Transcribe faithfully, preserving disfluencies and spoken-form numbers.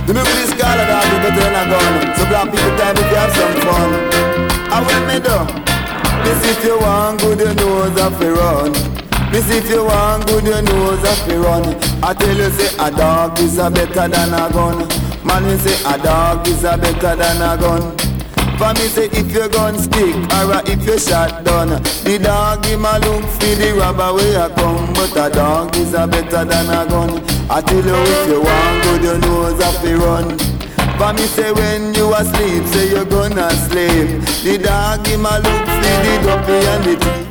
You know this call a dog with a turn a gun. So black people time if you have some fun. I want me do. This if you want good, you know that we run. This if you want good, you know that we run. I tell you say a dog is a better than a gun. Man we say a dog is a better than a gun. For me say if your gun stick or if your shot done, the dog him a look for the robber where you come. But a dog is a better than a gun. I tell you if you want good, you know that we run. For me say when you asleep, say you gonna sleep. The dog him a look for the dopey and the thief.